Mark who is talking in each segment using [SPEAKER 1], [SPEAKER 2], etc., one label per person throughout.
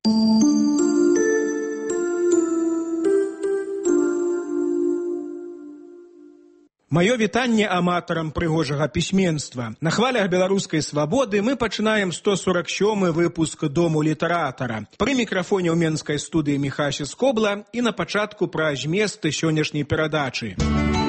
[SPEAKER 1] Маё вітанне аматарам прыгожага пісьменства. На хвалях беларускай свабоды мы пачынаем 147 выпуск Дому літаратара. Пры мікрафоне ў менскай студыі Міхася Скобла і на пачатку пра зместы сённяшняй перадачы.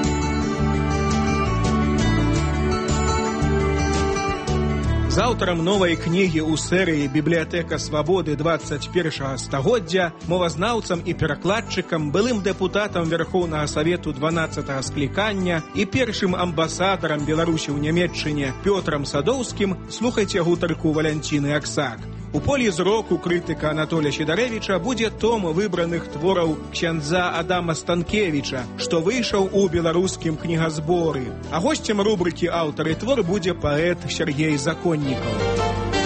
[SPEAKER 1] З аўтарам новай кнігі ў серыі «Бібліятэка свабоды 21 стагоддзя», мовазнаўцам і перакладчыкам, былым дэпутатам Верхоўнага Савету 12-го склікання і першым амбасадарам Беларусі ў Нямецчыне Пётрам Садоўскім слухайце гутарку Валянціны Аксак. У полі зроку крытыка Анатолія Сідарэвіча будзе том выбраных твораў ксяндза Адама Станкевіча, што выйшаў у беларускім кнігазборы. А госцем рубрыкі «Аўтар і твор» будзе паэт Сергей Законнікаў.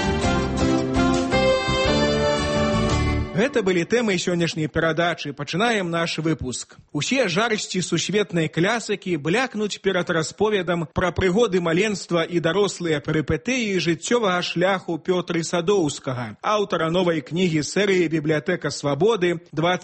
[SPEAKER 1] Гэта былі тэмы сённяшняй перадачы. Пачынаем наш выпуск. Усе жарсці сусветнай клясыкі блякнуць перад расповедам пра прыгоды маленства і дарослыя перыпетыі жыццёвага шляху Пётры Садоўскага, аўтара новай кнігі серыі «Бібліятэка свабоды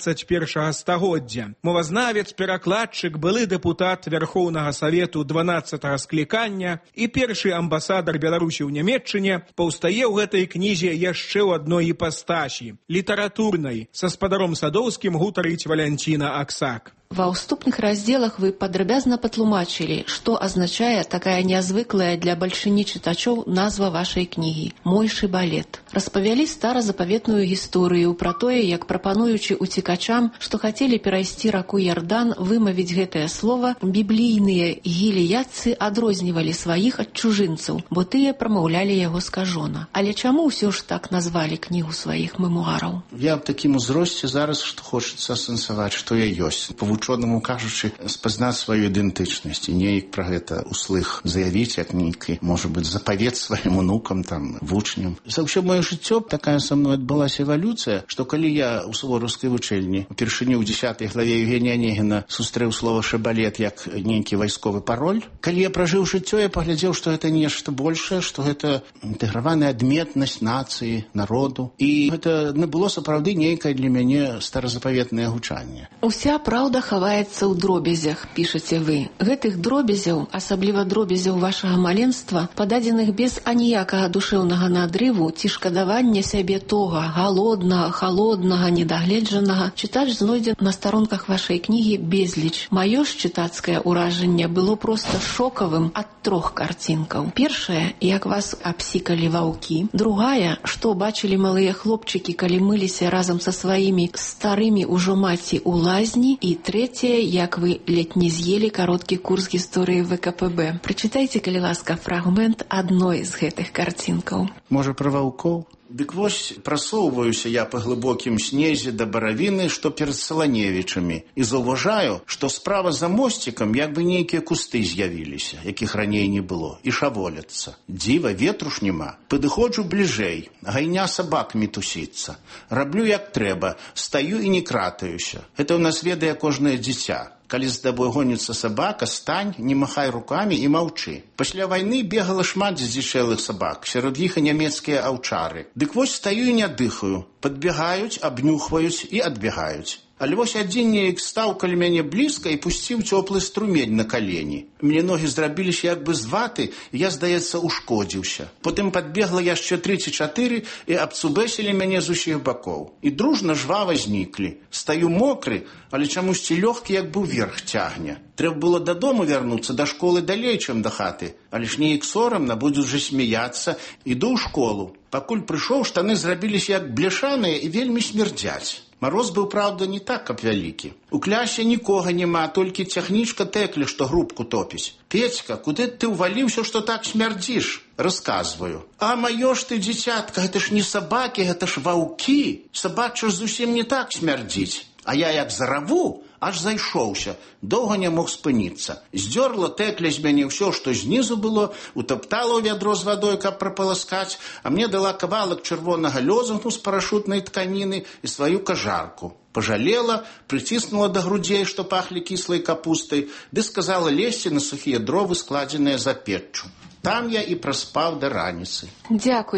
[SPEAKER 1] 21 стагоддзя». Мовазнавец, перакладчык, былы дэпутат Верхоўнага Савету 12-го склікання і першы амбасадар Беларусі ў Нямецчыне паўстае ў гэтай кнізе яшчэ ў адной іпастасі – літаратурнай. Са спадаром Садоўскім гутарыць Валянціна Аксак.
[SPEAKER 2] Ва ўступных раздзелах вы падрабязна патлумачылі, што азначае такая нязвыклая для бальшыні чытачоў назва вашай кнігі «Мой шыбалет». Распавялі старазапаветную гісторыю пра тое, як прапануючы уцекачам, што хацелі перайсці раку Ярдан, вымавіць гэтае слова, біблійныя гілеядцы адрознівалі сваіх ад чужынцаў, бо тыя прамаўлялі яго скажона. Але чаму ўсё ж так назвалі кнігу сваіх мемуараў?
[SPEAKER 3] Я в такім узросце зараз, што хочацца асэнсаваць, што я ёсць. Вучонаму кажучы, спазнаць сваю ідэнтычнасць і неяк пра гэта услых заявіць, як нейкі, можа быць, запавет сваім унукам, там, вучням. За ўсё маё жыццё такая са мной адбылася эвалюцыя, што калі я ў сувораўскай вучэльні упершыню ў 10 главе Евгения Онегіна сустрэў слова «шыбалет» як нейкі вайсковы пароль, калі я пражыў жыццё, я паглядзеў, што гэта нешта большае, што гэта інтэграваная адметнасць нацыі, народу. І гэта было сапраўды нейкае для мяне старазапаветнае гучанне.
[SPEAKER 2] Уся праўда хаваецца ў дробязях, пішаце вы. Гэтых дробязяў, асабліва дробязяў вашага маленства, пададзеных без аніякага душэўнага надрыву ці шкадавання сябе тога, галоднага, халоднага, недагледжанага, чытач знойдзе на старонках вашай кнігі безліч. Маё ж чытацкае ўражанне было проста шокавым ад 3 карцінкаў. Першая, як вас абсікалі ваўкі. Другая, што бачылі малыя хлопчыкі, калі мыліся разам са сваімі старымі ўжо маці ў лазні. І трэцяе, як вы ледь не з'елі кароткі курс гісторыі ВКПБ. Прачытайце, калі ласка, фрагмент адной з гэтых карцінкаў.
[SPEAKER 3] Можа, пра ваўкоў? Дык вось прасоўваюся я па глыбокім снезе да баравіны, што перад Саланевічамі, і заўважаю, што справа за мосцікам як бы нейкія кусты з'явіліся, якіх раней не было, і шаволяцца. Дзіва, ветру ж няма. Падыходжу бліжэй, гайня сабак мітусіцца. Раблю як трэба, стаю і не кратаюся. Гэта ў нас ведае кожнае дзіця. Калі з табой гоніцца сабака, стань, не махай рукамі і маўчы. Пасля вайны бегала шмат здзічэлых сабак, сярод іх і нямецкія аўчары. Дык вось стаю і не дыхаю. Падбягаюць, абнюхваюць і адбягаюць. Але вось адзін неяк стаў каля мяне блізка і пусціў цёплы струмень на калені. Мне ногі зрабіліся як бы з ваты, і я, здаецца, ушкодзіўся. Потым падбегла яшчэ 3 ці 4 і абцубэсілі мяне з усіх бакоў. І дружна жвава зніклі. Стаю мокры, але чамусьці лёгкі як бы ўверх цягне. Трэба было дадому вярнуцца, да школы далей, чым да хаты. Але ж неяк сорамна, будуць жа смяяцца. Іду ў школу. Пакуль прыйшоў, штаны зрабіліся як бляшаныя і вельмі смярдзяць. Мароз быў, праўда, не так, каб вялікі. У клясе нікога няма, толькі цягнічка Тэклі, што грубку топіць. Пецька, куды ты ўваліўся, што так смярдзіш? Расказваю. А маё ж ты, дзіцятка, гэта ж не сабакі, гэта ж ваўкі. Сабача ж зусім не так смярдзіць. А я як зараву, аж зайшоўся, доўга не мог спыніцца. Здзёрла Тэкля з мяне ўсё, што знізу было, утаптала ў вядро з вадой, каб прапаласкаць, а мне дала кавалак чырвонага лёзунгу з парашутнай тканіны і сваю кажарку. Пожалела, прыціснула да грудзей, што пахлі кіслай капустай, ды сказала лезці на сухія дровы, складзеныя за печчу. Там я і праспаў да раніцы.
[SPEAKER 2] Дзякуй.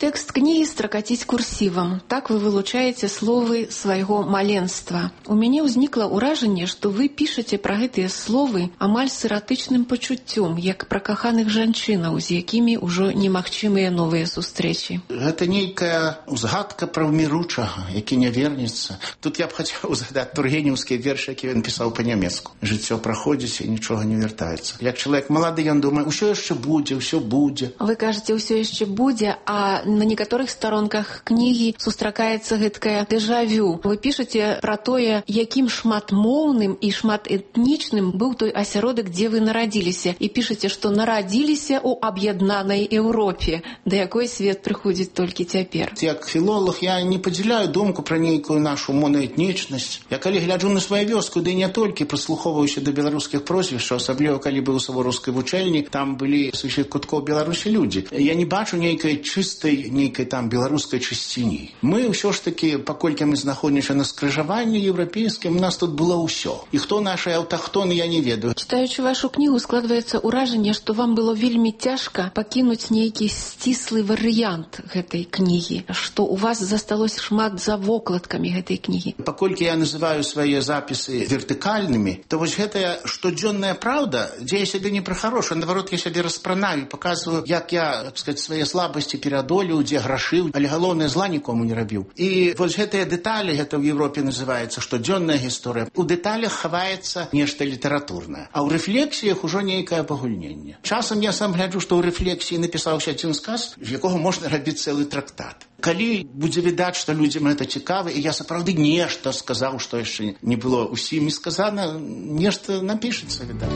[SPEAKER 2] Тэкст кнігі стракаціць курсівам. Так вы вылучаеце словы свайго маленства. У мяне ўзнікла ўражанне, што вы пішаце пра гэтыя словы амаль з эратычным пачуццём, як пра каханых жанчынаў, з якімі ўжо немагчымыя новыя сустрэчы.
[SPEAKER 3] Гэта нейкая узгадка пра ўміручага, які не вернецца. Тут я б хацеў узгадаць тургенеўскія вершы, які ён пісаў па-нямецку. Жыццё праходзіць і нічога не вяртаецца. Як чалавек малады, ён думае, усё яшчэ будзе, ўсё будзе.
[SPEAKER 2] Вы кажаце, ўсё яшчэ будзе, а на некаторых старонках кнігі сустракаецца гэткае дэжавю. Вы пішаце пра тое, якім шматмоўным і шматэтнічным быў той асяродак, дзе вы нарадзіліся. І пішаце, што нарадзіліся ў аб'яднанай Еўропе, да якой свет прыходзіць толькі цяпер.
[SPEAKER 3] Як філолог я не падзяляю думку пра нейкую нашу монаэтнічнасць. Я калі гляджу на сваю вёску, ды не толькі прыслухоўваюся да беларускіх прозвішчаў, асабліва калі быў у Савораўскай вучэльні, там былі з усіх куткоў Беларусі людзі. Я не бачу нейкай чыстай, нейкай там беларускай чысціні. Мы ўсё ж такі, паколькі мы знаходзімся на скрыжаванні еўрапейскім, у нас тут было ўсё. І хто нашы аўтахтоны, я не ведаю.
[SPEAKER 2] Чытаючы вашу кнігу, складваецца ўражанне, што вам было вельмі цяжка пакінуць нейкі сціслы варыянт гэтай кнігі, што у вас засталося шмат за вокладкамі гэтай кнігі.
[SPEAKER 3] Паколькі я называю свае запісы вертыкальнымі, то вось гэтая штодзённая праўда, дзе я сябе не пра хорошую, наадварот, я сябе распранаю, паказваю, як я, так сказать, свае слабасці пераадолеў, дзе грашыў, але галоўнае зла нікому не рабіў. І вось гэтыя дэталі, гэта ў Европе называецца штодзённая гісторыя. У дэталях хаваецца нешта літаратурнае, а ў рэфлексіях ужо нейкае пагульненне. Часам я сам гляджу, што ў рэфлексіі напісаўся адзін сказ, з якога можна рабіць цэлы трактат. Калі будзе відаць, што людзям гэта цікава, і я сапраўды нешта сказаў, што яшчэ не было усімі сказана, нешта напішацца, відаць.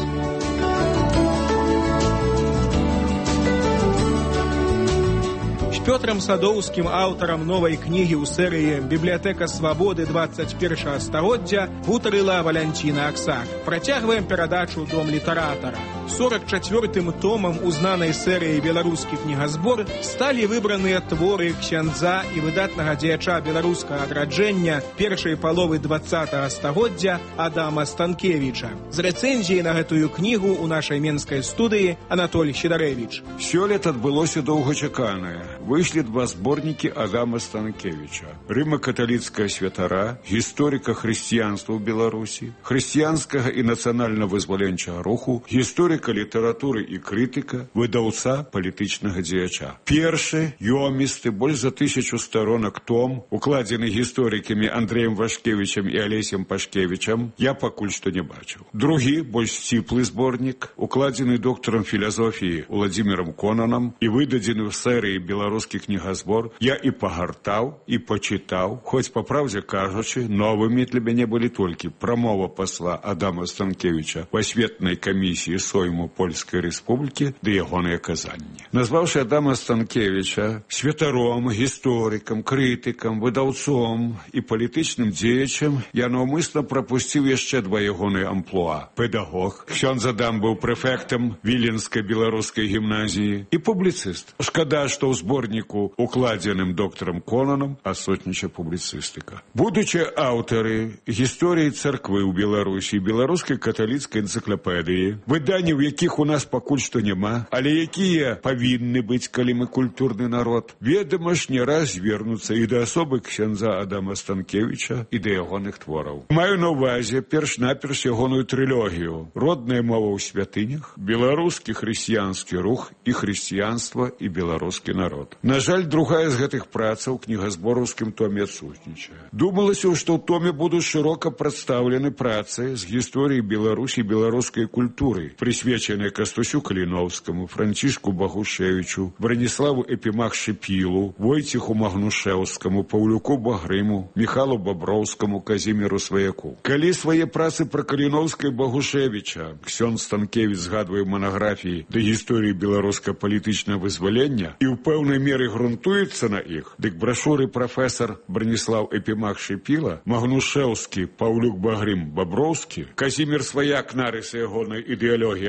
[SPEAKER 1] Пётрам Садоўскім, аўтарам новай кнігі ў серыі «Бібліятэка свабоды 21 стагоддзя» гутарыла Валянціна Аксак. Працягваем перадачу «Дом літаратара». 44-м томам узнанай серыі «Беларускі кнігазбор» сталі выбраныя творы ксяндза і выдатнага дзеяча беларускага адраджэння першай паловы 20 стагоддзя Адама Станкевіча. З рэцэнзіяй на гэтую кнігу ў нашай менскай студыі Анатоль Сідарэвіч.
[SPEAKER 4] Сёлета адбылося доўгачаканае. Выйшлі два зборнікі Адама Станкевіча. Рыма-каталіцкая святара, гісторыка хрысціянства ў Беларусі, хрысціянскага і нацыянальна-вызваленчага руху, гісторыка літаратуры і крытыка, выдаўца палітычнага дзеяча. Першы, ёмісты, больш за 1000 сторонак том, укладзены гісторыкамі Андрэем Вашкевічам і Алесем Пашкевічам, я пакуль што не бачыў. Другі, больш сціплы зборнік, укладзены доктарам філазофіі Уладзімірам Конанам і выдадзены ў серыі «Беларускі кнігазбор», я і пагартаў, і пачытаў, хоць, па праўдзе кажучы, новымі для мяне былі толькі прамова пасла Адама Станкевіча в асветнай камісіі Сойму Польскай Рэспублікі ды ягоныя казанні. Назваўшы Адама Станкевіча святаром, гісторыкам, крытыкам, выдаўцом і палітычным дзеячам, я наўмысна прапусціў яшчэ два ягоныя амплуа. Педагог, ксёндз Адам быў прэфектам Віленскай беларускай гімназіі і публіцыст. Шкада, што ў зборніку, укладзеным доктарам Конанам, адсутнічае публіцыстыка. Будучы аўтары гісторыі царквы ў Беларусі, беларускай каталіцкай энцыклапедыі, выданні, у якіх у нас пакуль што няма, але якія павінны быць, калі мы культурны народ, ведама ж не раз звернуцца і да асобы ксяндза Адама Станкевіча, і да ягоных твораў. Маю на ўвазе перш-наперш ягоную трылогію «Родная мова ў святынях», «Беларускі хрысціянскі рух» і «Хрысціянства і беларускі народ». На жаль, другая з гэтых працаў у кнігазбораўскім томе адсутнічае. Думалася, што ў томе будуць шырока прадстаўлены працы з гісторыі Беларусі і беларускай культуры, прысвечаныя Кастусю Каліноўскаму, Францішку Багушевічу, Браніславу Эпімах-Шыпілу, Войцеху Магнушэўскаму, Паўлюку Багрыму, Міхалу Баброўскаму, Казіміру Сваяку. Калі свае працы пра Каліноўска і Багушевіча ксёндз Станкевіч згадвае манаграфіі да гісторыі беларуска-палітычнага вызвалення і ў пэўнай меры грунтуецца на іх, дык брашуры прафесар Браніслаў Эпімах-Шыпіла, Магнушэўскі, Паўлюк Багрым, Баброўскі, Казімір Сваяк, нарысы ягонай ідэалогіі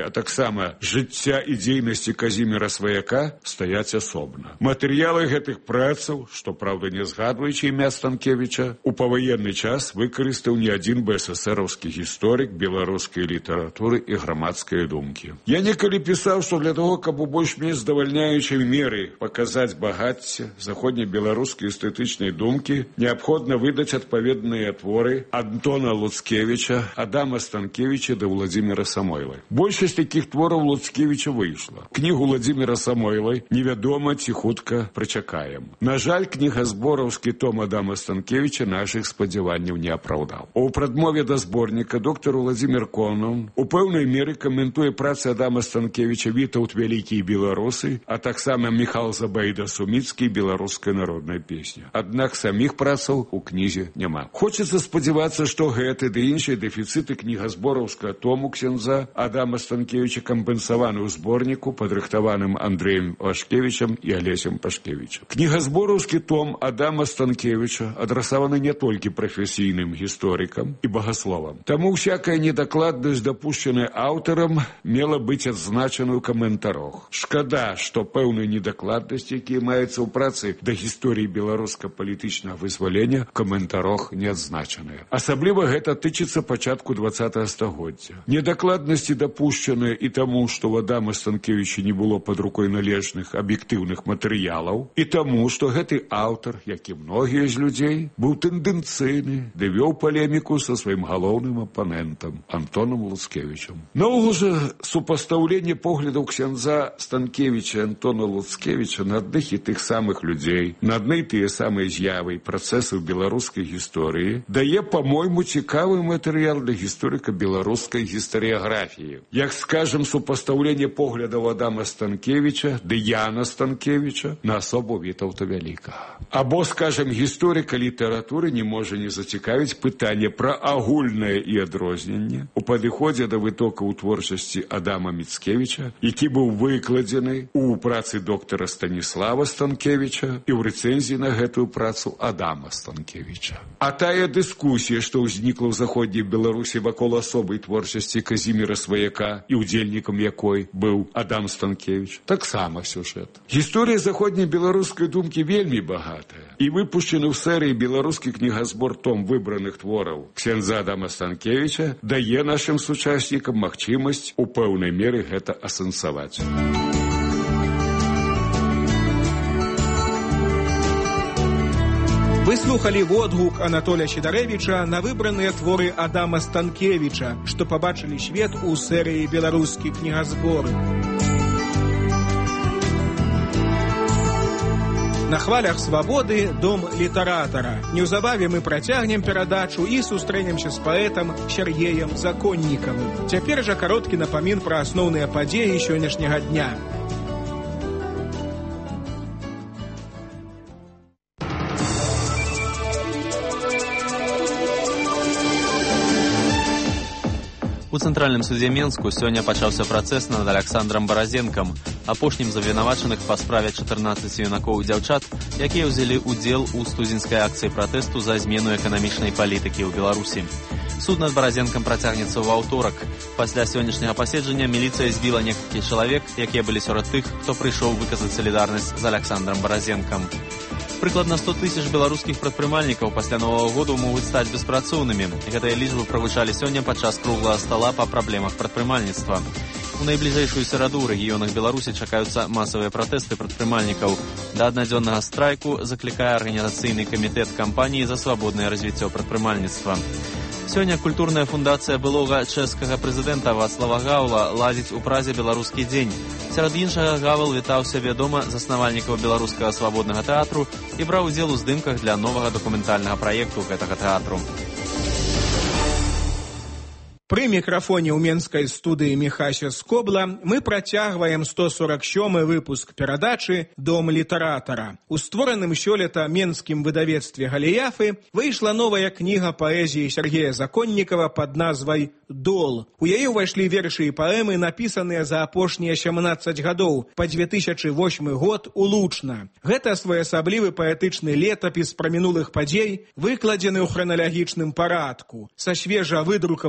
[SPEAKER 4] а таксама жыцця і дзейнасці Казіміра Сваяка стаяць асобна. Матэрыялы гэтых працаў, што, праўда, не згадваючы імя Станкевіча, у паваенны час выкарыстаў не адзін БССРаўскі гісторык беларускай літаратуры і грамадскай думкі. Я некалі пісаў, што для того, каб у больш-менш здавальняючай меры паказаць багацце заходнебеларускай эстэтычнай думкі, неабходна выдаць адпаведныя творы Антона Луцкевіча, Адама Станкевіча да Владзіміра Самойлай. Большасць такіх твораў Луцкевіча выйшла. Кнігу Владзіміра Самойлай невядома ці хутка прычакаем. На жаль, кнігазбораўскі том Адама Станкевіча нашых спадзяванняў не апраўдаў. У прадмове да зборніка доктар Владзімір Конан у пэўнай меры каментуе працы Адама Станкевіча «Вітаўт вялікія беларусы», а таксама Міхал Забайда Суміцкі «Беларуская народная песня». Аднак саміх працаў у кнізе няма. Хочацца спадзявацца, што гэты ды іншыя дэфіцыты кнігазбораўскага тому ксяндза Адама Станкевіча кампенсаваны ў зборніку, падрыхтаваным Андрэем Вашкевічам і Алесем Пашкевічам. Кнігазбораўскі том Адама Станкевіча адрасаваны не толькі прафесійным гісторыкам і багасловам. Таму всякая недакладнасць, дапушчаная аўтарам, мела быць адзначана ў каментарах. Шкада, што пэўныя недакладнасці, якія маюцца ў працы да гісторыі беларуска-палітычнага вызвалення, в каментарах не адзначаныя. Асабліва гэта тычыцца пачатку 20-го стагоддзя. Недакладнасці дапушчаныя і таму, што ў Адама Станкевіча не было пад рукой належных аб'ектыўных матэрыялаў, і таму, што гэты аўтар, як і многія з людзей, быў тэндэнцыйны, ды вёў палеміку са сваім галоўным апанентам Антонам Луцкевічам. Наогул жа супастаўленне поглядаў ксяндза Станкевіча і Антона Луцкевіча на адных і тых самых людзей, на адны і тыя самыя з'явы і працэсы ў беларускай гісторыі дае, па-мойму, цікавы матэрыял для гісторыка беларускай гістарыяграфіі. Як, скажем, супастаўленне поглядаў Адама Станкевіча ды Яна Станкевіча на асобу Вітаўта Вялікага. Або, скажем, гісторыка літаратуры не можа не зацікавіць пытанне пра агульнае і адрозненне у падыходзе да вытокаў творчасці Адама Міцкевіча, які быў выкладзены у працы доктара Станіслава Станкевіча і ў рэцэнзіі на гэтую працу Адама Станкевіча. А тая дыскусія, што ўзнікла ў заходняй Беларусі вакол асобай творчасці Казіміра Сваяка і удзельнікам якой быў Адам Станкевіч, таксама сюжэт. Гісторыя заходняй беларускай думкі вельмі багатая, і выпушчены ў серыі беларускі кнігазбор том выбраных твораў ксяндза Адама Станкевіча дае нашым сучаснікам магчымасць у пэўнай меры гэта асэнсаваць.
[SPEAKER 1] Вы слухали водгук Анатолія Сідарэвіча на выбраныя творы Адама Станкевіча, што пабачылі свет у серыі «Беларускі кнігазбор». На хвалях свабоды дом літаратара. Неўзабаве мы працягнем перадачу і сустрэнемся з паэтам Сергеем Законнікавым. Цяпер жа кароткі напамін пра асноўныя падзеі сённяшняга дня.
[SPEAKER 5] У Цэнтральным судзе Менску сёння пачаўся працэс над Аляксандрам Баразенкам, апошнім з абвінавачаных па справе 14 юнакоў і дзяўчат, якія ўзялі ўдзел у студзеньскай акцыі пратэсту за змену эканамічнай палітыкі ў Беларусі. Суд над Баразенкам працягнецца ў аўторак. Пасля сённяшняга паседжання міліцыя збіла некалькі чалавек, якія былі сярод тых, хто прыйшоў выказаць салідарнасць з Аляксандрам Баразенкам. Прыкладна 100 000 беларускіх прадпрымальнікаў пасля Новага году могуць стаць беспрацоўнымі. Гэтыя лічбы прагучалі сёння падчас круглага стала па праблемах прадпрымальніцтва. У найбліжэйшую сераду ў рэгіёнах Беларусі чакаюцца масавыя пратэсты прадпрымальнікаў. Да аднадзённага страйку заклікае арганізацыйны камітэт кампаніі за свабоднае развіццё прадпрымальніцтва. Сёння культурная фундацыя былога чэшскага прэзідэнта Вацлава Гаўла ладзіць у Празе беларускі дзень. Сярод іншага Гавел вітаўся вядома заснавальнікаў беларускага свабоднага тэатру і браў удзел у здымках для новага дакументальнага праекту гэтага тэатру.
[SPEAKER 1] Пры мікрафоне ў менскай студыі Міхася Скобла мы працягваем 147 выпуск перадачы «Дом літаратара». У створаным сёлета менскім выдавецтве «Галіяфы» выйшла новая кніга паэзіі Сергея Законнікава пад назвай «Дол». У яе ўвайшлі вершы і паэмы, напісаныя за апошнія 17 гадоў, па 2008 год улучна. Гэта своеасаблівы паэтычны летапіс пра мінулых падзей, выкладзены ў храналагічным парадку. Са свежа выдрукаванай кнігі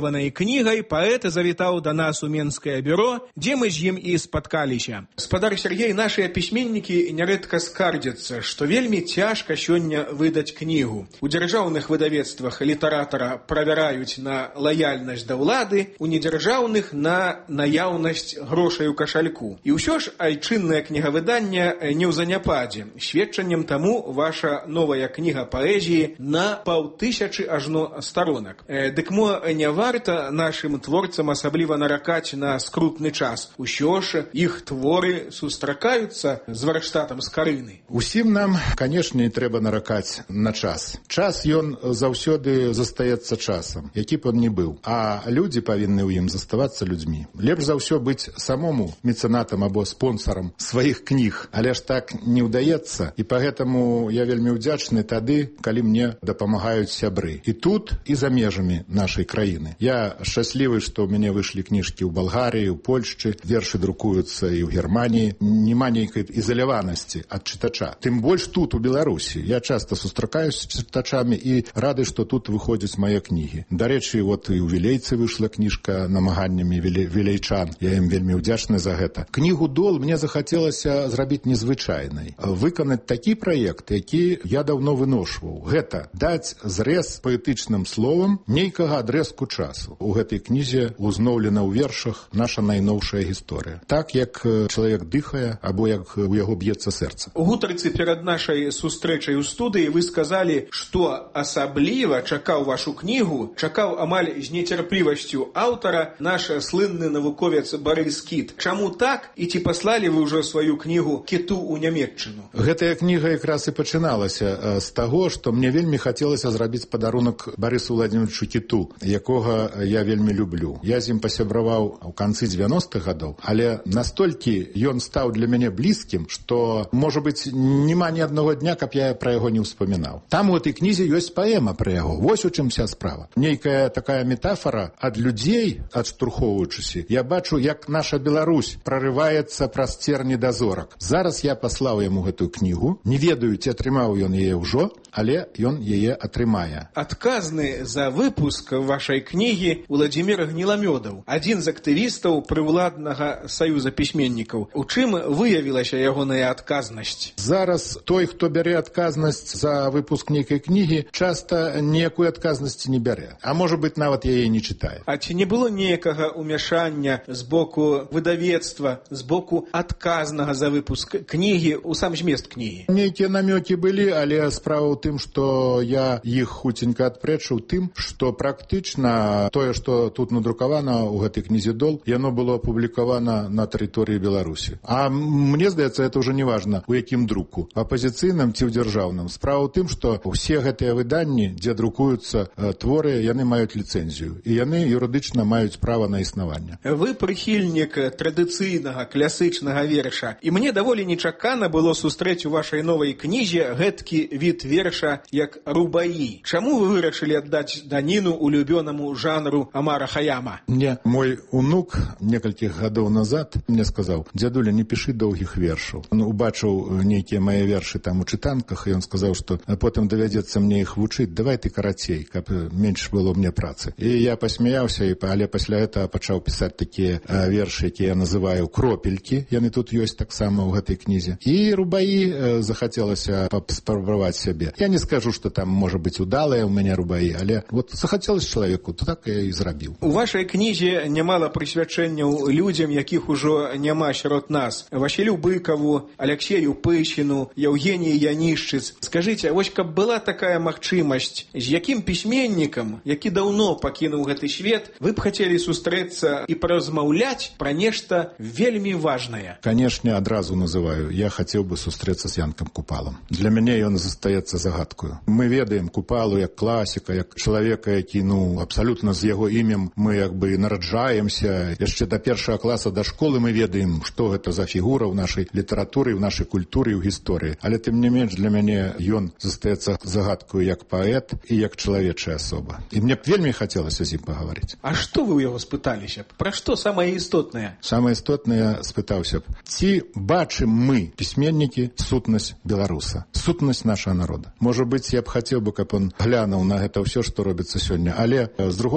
[SPEAKER 1] кнігай паэт завітаў да нас у Менскае бюро, дзе мы з ім і спаткаліся. Спадар Сергей, нашыя пісьменнікі нярэдка скардзяцца, што вельмі цяжка сёння выдаць кнігу. У дзяржаўных выдавецтвах літаратара правяраюць на лаяльнасць да ўлады, у недзяржаўных на наяўнасць грошай у кашальку. І ўсё ж айчыннае кнігавыданне не ў заняпадзе. Сведчаннем таму ваша новая кніга паэзіі на 5000 ажно сторонак. Дык мо не варта нашым творцам асабліва наракаць на скрутны час. Усё ж іх творы сустракаюцца з варштатам з Карыны.
[SPEAKER 6] Усім нам, канешне, трэба наракаць на час. Час ён заўсёды застаецца часам, які б он не быў. А людзі павінны ў ім заставацца людзьмі. Лепш за ўсё быць самому мецэнатам або спонсарам сваіх кніг. Але ж так не ўдаецца. І пагэтаму я вельмі ўдзячны тады, калі мне дапамагаюць сябры. І тут, і за межамі нашай краіны. Я шчаслівы, што ў мяне выйшлі кніжкі ў Балгарыі, у Польшчы, вершы друкуюцца і ў Германіі. Нема нейкай ізаляванасці ад чытача. Тым больш тут, у Беларусі. Я часта сустракаюсь з чытачамі і рады, што тут выходзяць мае кнігі. Дарэчы, вот і ў Вілейцы выйшла кніжка намаганнямі вілейчан. Я ім вельмі ўдзячны за гэта. Кнігу «Дол» мне захацелася зрабіць незвычайнай. Выканаць такі праект, які я даўно выношваў. Гэта даць зрэз паэтычным словам нейкага адрэзку часу. У гэтай кнізе узноўлена ў вершах наша найноўшая гісторыя. Так, як чалавек дыхае, або як у яго б'ецца сэрца.
[SPEAKER 1] У гутарцы перад нашай сустрэчай у студыі вы сказалі, што асабліва чакаў вашу кнігу, чакаў амаль з нецярплівасцю аўтара наш слынны навуковец Барыс Кіт. Чаму так? І ці паслалі вы ўжо сваю кнігу Кіту ў Нямецчыну?
[SPEAKER 6] Гэтая кніга якраз і пачыналася з таго, што мне вельмі хацелася зрабіць падарунак Барысу Владимировичу Кіту, якога я вельмі люблю. Я з ім пасябраваў у канцы 90-х гадоў, але настолькі ён стаў для мяне блізкім, што, можа быць, няма ні аднаго дня, каб я пра яго не ўспамінаў. Там у этой кнізе ёсць паэма пра яго. Вось у чым вся справа. Нейкая такая метафора ад людзей, адштурхоўваючыся, я бачу, як наша Беларусь прарываецца праз церні да зорак. Зараз я паслаў яму гэтую кнігу. Не ведаю, ці атрымаў ён яе ўжо, але ён яе атрымае.
[SPEAKER 1] Адказны за выпуск вашай кнігі Владзімір Гніламёдаў, адзін з актывістаў прыўладнага саюза пісьменнікаў. У чым выявілася ягоная адказнасць?
[SPEAKER 6] Зараз той, хто бярэ адказнасць за выпуск нейкай кнігі, часта ніякой адказнасці не бярэ. А можа быць, нават яе не чытае.
[SPEAKER 1] А ці не было ніякага ўмяшання з боку выдавецтва, з боку адказнага за выпуск кнігі ў сам змест кнігі?
[SPEAKER 6] Нейкія намёкі былі, але справа ў тым, што я іх хуценька адпрэчыў тым, што практычна тое, што тут надрукавана ў гэтай кнізе «Дол», яно было апублікавана на тэрыторыі Беларусі. А мне здаецца, это ўжо не важна, у якім друку, апазіцыйным ці ў дзяржаўным. Справа ў тым, што ўсе гэтыя выданні, дзе друкуюцца творы, яны маюць ліцэнзію, і яны юрыдычна маюць права на існаванне.
[SPEAKER 1] Вы прыхільнік традыцыйнага, класычнага верша, і мне даволі нечакана было сустрэць у вашай новай кнізе гэткі від верша, як рубаі. Чаму вы вырашылі аддаць даніну улюбёнаму жанру Амара Хаяма?
[SPEAKER 6] Мне мой унук некалькіх гадоў назад мне сказаў: «Дзядуля, не пішы доўгіх вершаў». Он убачыў нейкія мае вершы там у чытанках, і ён сказаў, што потым давядзецца мне іх вучыць, давай ты карацей, каб менш было мне працы. І я пасмяяўся, але пасля этого пачаў пісаць такія вершы, якія я называю кропелькі, яны тут ёсць таксама ў гэтай кнізе. І рубаі захацелася спрабаваць сябе. Я не скажу, што там можа быць удалыя ў мяне рубаі, але вот захацелася чалавеку, то так я і зрабіў.
[SPEAKER 1] У вашай кнізе нямала прысвячэнняў людзям, якіх ужо няма сярод нас. Васілю Быкаву, Аляксею Пыщину, Евгении Янішчыц. Скажыце, вось каб была такая магчымасць, з якім пісьменнікам, які даўно пакінуў гэты свет, вы б хацелі сустрэцца і паразмаўляць пра нешта вельмі важнае?
[SPEAKER 6] Канешне, адразу называю. Я хацеў бы сустрэцца з Янкам Купалам. Для мяне ён застаецца загадкаю. Мы ведаем Купалу як класіка, як чалавека, які, абсалютна з яго імем мы як бы нараджаемся. Яшчэ да першага класа да школы мы ведаем, што гэта за фігура ў нашай літаратуры, ў нашай культуры, ў гісторыі. Але тым не менш для мяне ён застаецца загадкаю як паэт і як чалавечая асоба. І мне б вельмі хацелася з ім пагаварыць.
[SPEAKER 1] А што вы ў яго спыталіся б? Пра што самае істотнае?
[SPEAKER 6] Самае істотнае спытаўся б: ці бачым мы, пісьменнікі, сутнасць беларуса, сутнасць нашага народа? Можа быць, я б хацеў бы, каб он глянуў на гэта ўсё, што робіцца сёння. Але з другога боку,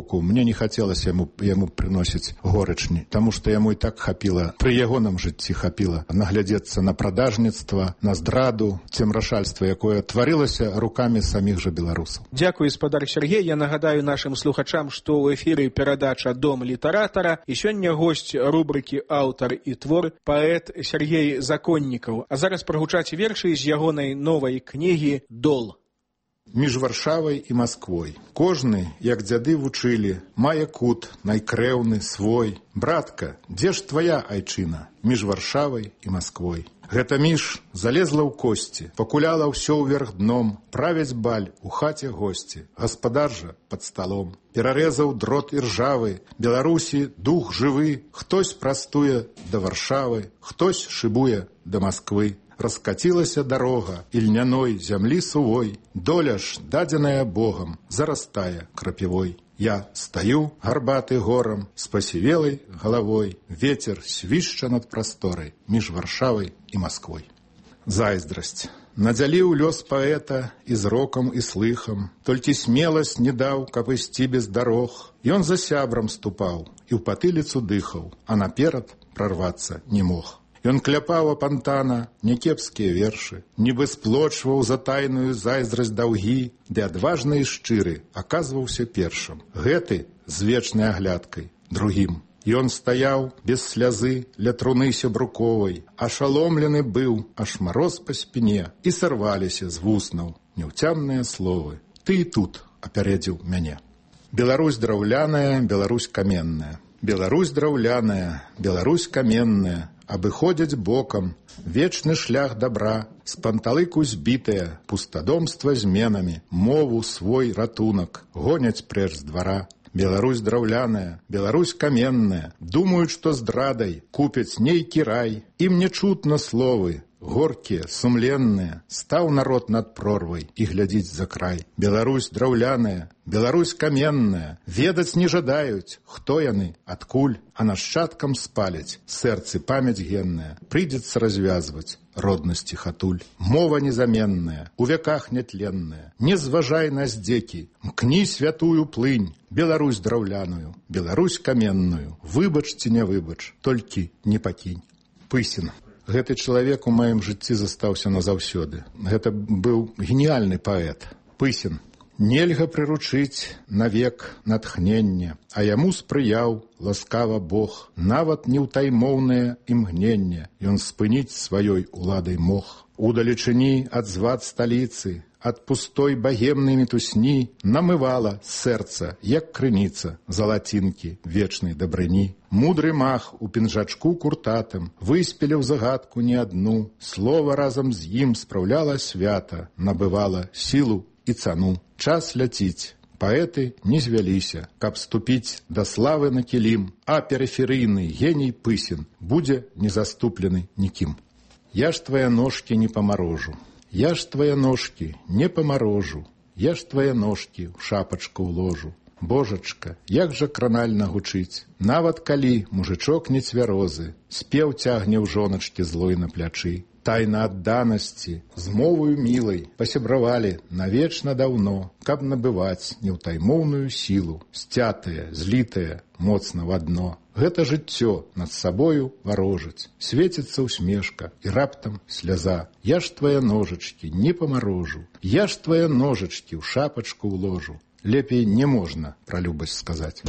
[SPEAKER 6] боку, мне не хацелася яму прыносіць горачні, таму што яму і так хапіла, пры ягоным жыцці хапіла наглядзецца на прадажніцтва, на здраду, цемрашальства, якое тварылася рукамі саміх жа беларусаў.
[SPEAKER 1] Дзякую, спадар Сергей. Я нагадаю нашым слухачам, што ў эфіры перадача «Дом літаратара» і сёння госць рубрыкі «Аўтар і твор» паэт Сергей Законнікаў. А зараз прагучаць вершы з ягонай новай кнігі «Дол».
[SPEAKER 6] Між Варшавай і Масквой. Кожны, як дзяды вучылі, мае кут найкрэўны свой. Братка, дзе ж твая айчына? Між Варшавай і Масквой. Гэта між залезла ў косці, пакуляла ўсё ўверх дном, правяць баль у хаце госці, гаспадар жа пад сталом. Перарэзаў дрот іржавы, Беларусі дух жывы, хтось прастуе да Варшавы, хтось шыбуе да Масквы. Раскацілася дарога ільняной зямлі сувой, доля ж, дадзеная Богам, зарастае крапівой. Я стаю гарбаты горам з пасівелай галавой, вецер свішча над прасторай між Варшавай і Масквой. Зайздрасць. Надзяліў лёс паэта і зрокам і слыхам, толькі смеласць не даў, каб ісці без дарог. Ён за сябрам ступаў і ў патыліцу дыхаў, а наперад прарвацца не мог. Ён кляпаў апантана някепскія вершы, нібы сплочваў за тайную зайздрасць даўгі, ды адважны і шчыры аказваўся першым. Гэты з вечнай аглядкай другім. Ён стаяў без слязы ля труны сябруковай, ашаломлены быў, аж мароз па спіне, і сарваліся з вуснаў няўцямныя словы. Ты і тут апярэдзіў мяне. Беларусь драўляная, Беларусь каменная. Беларусь драўляная, Беларусь каменная, абыходзяць бокам вечны шлях добра, з панталыку збітыя, пустадомства зменамі, мову свой ратунак гоняць прэч з двара. Беларусь драўляная, Беларусь каменная, думаюць, што здрадай купяць нейкі рай, ім не чутно словы, горкія, сумленныя, стаў народ над прорвай і глядзіць за край. Беларусь драўляная, Беларусь каменная, ведаць не жадаюць, хто яны, адкуль, а нашчадкам спаляць, сэрцы памяць генная, прыйдзецца развязваць роднасці хатуль. Мова незаменная, у вяках нятленная, не зважай на здзекі, мкні святую плынь, Беларусь драўляную, Беларусь каменную, выбач ці не выбач, толькі не пакінь. Пысін. Гэты чалавек у маім жыцці застаўся назаўсёды. Гэта быў геніяльны паэт. Пысін. Нельга прыручыць навек натхнення, а яму спрыяў ласкава Бог. Нават неўтаймоўнае імгненне ён спыніць сваёй уладай мог. Удалечыні ад звад сталіцы, ад пустой багемнай мітусні намывала сэрца, як крыніца, залацінкі вечнай дабрыні. Мудры мах у пінжачку куртатым выспеліў загадку не адну, слова разам з ім спраўляла свята, набывала сілу і цану. Час ляціць, паэты не звяліся, каб ступіць да славы на кілім, а перыферыйны геній Пысін будзе не заступлены нікім. Я ж твае ножкі не памарожу, я ж твае ножкі не памарожу, я ж твае ножкі ў шапачку ўложу. Божачка, як жа кранальна гучыць, нават калі мужычок не цвярозы, спеў цягне ў жоначкі злой на плячы. Тайна адданасці, з мовою мілай, пасябравалі навечна даўно, каб набываць неўтаймоўную сілу, сцятае, злітае, моцна в адно. Гэта жыццё над сабою варожыць, свеціцца ўсмешка і раптам сляза. Я ж твае ножачкі не памарожу, я ж твае ножачкі ў шапачку ўложу. Лепей не можна пра любасць сказаць.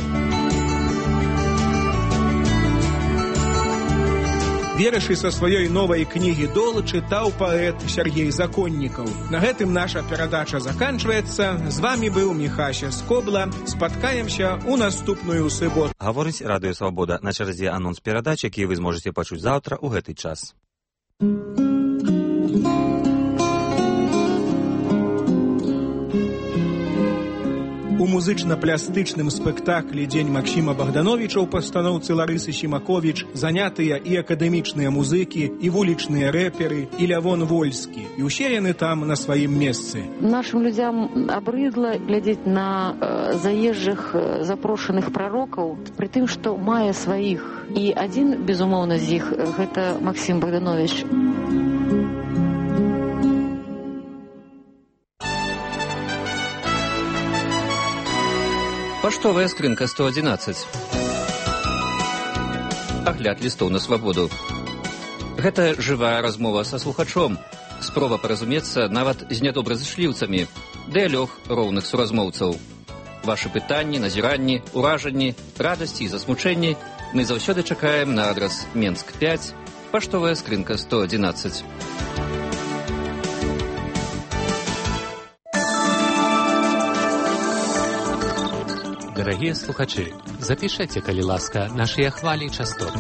[SPEAKER 1] Вершы са сваёй новай кнігі «Дол» чытаў паэт Сергей Законнікаў. На гэтым наша перадача заканчваецца. З вамі быў Міхася Скобла. Спаткаемся ў наступную суботу.
[SPEAKER 5] Гаворыць Радыё Свабода. На чарзе анонс перадач, які вы зможаце пачуць заўтра ў гэты час.
[SPEAKER 1] У музычна-плястычным спектаклі «Дзень Максіма Богдановича» ў пастаноўцы Ларысы Сімаковіч занятыя і акадэмічныя музыкі, і вулічныя рэперы, і Лявон Вольскі. І ўсе яны там на сваім месцы.
[SPEAKER 7] Нашим людям абрыдла глядзець на заезжых запрошаных прарокаў, пры тым, што мае сваіх. І адзін, безумоўна, з іх – гэта Максім Богданович.
[SPEAKER 8] Паштовая скрынка 111. Агляд лістоў на свабоду. Гэта жывая размова са слухачом. Спроба паразумецца нават з нядобразышліўцамі. Дыялог роўных суразмоўцаў. Вашы пытанні, назіранні, уражанні, радасці і засмучэнні мы заўсёды чакаем на адрас Менск 5, паштовая скрынка 111.
[SPEAKER 9] Дарагія слухачы, запішайце, калі ласка, нашыя хвалі і частоты.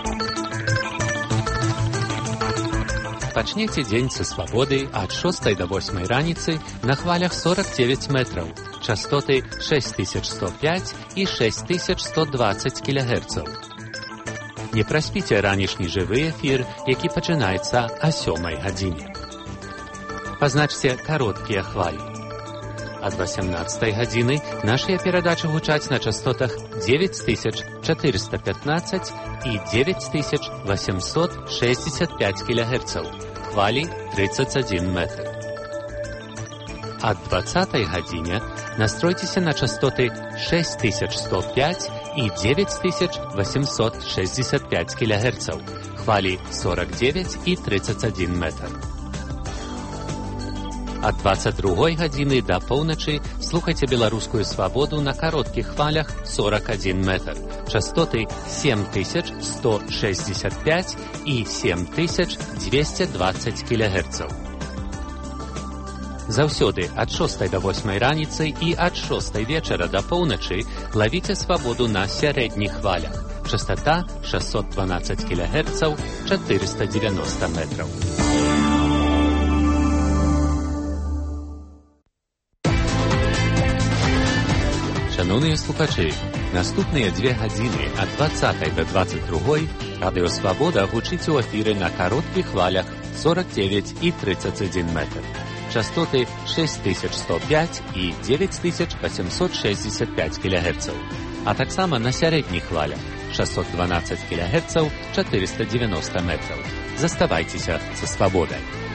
[SPEAKER 9] Пачніце дзень са свабоды ад 6 до 8 раніцы на хвалях 49 метраў, частоты 6105 і 6120 кГц. Не праспіце ранішні жывы эфір, які пачынаецца о 7 гадзіне. Пазначце кароткія хвалі. Ад 18 гадзіны нашыя перадачы гучаць на частотах 9415 і 9865 кГц, хвалі 31 метр. Ад 20 гадзіне настройцеся на частоты 6105 і 9865 кГц, хвалі 49 і 31 метр. Ад 22 гадзіны да поўначы слухайце беларускую свабоду на кароткіх хвалях 41 метр, частоты 7165 і 7220 кГц. Заўсёды ад 6 до 8 раніцы і ад 6 вечара да поўначы лавіце свабоду на сярэдніх хвалях, частота 612 кГц, 490 метраў. Шановныя слухачы, наступныя 2 гадзіны ад 20 до 22 радыё Свабода гучыць у эфіры на кароткіх хвалях 49 і 31 метр, частоты 6105 і 9865 кГц, а таксама на сярэдніх хвалях 612 кГц, 490 метраў. Заставайцеся са Свабодай.